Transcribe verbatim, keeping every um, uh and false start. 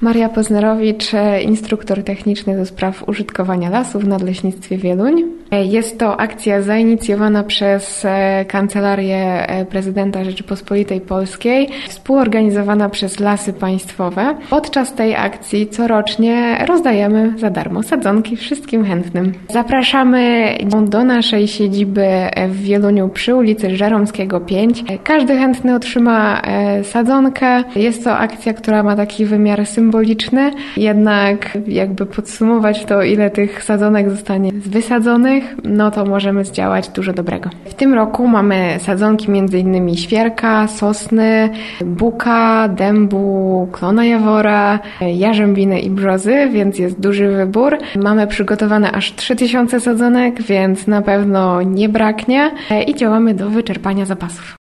Maria Poznerowicz, instruktor techniczny do spraw użytkowania lasów w Nadleśnictwie Wieluń. Jest to akcja zainicjowana przez Kancelarię Prezydenta Rzeczypospolitej Polskiej, współorganizowana przez Lasy Państwowe. Podczas tej akcji corocznie rozdajemy za darmo sadzonki wszystkim chętnym. Zapraszamy do naszej siedziby w Wieluniu przy ulicy Żeromskiego pięć. Każdy chętny otrzyma sadzonkę. Jest to akcja, która ma taki wymiar symboliczny, jednak jakby podsumować to, ile tych sadzonek zostanie wysadzonych, no to możemy zdziałać dużo dobrego. W tym roku mamy sadzonki między innymi świerka, sosny, buka, dębu, klona jawora, jarzębiny i brzozy, więc jest duży wybór. Mamy przygotowane aż trzy tysiące sadzonek, więc na pewno nie braknie i działamy do wyczerpania zapasów.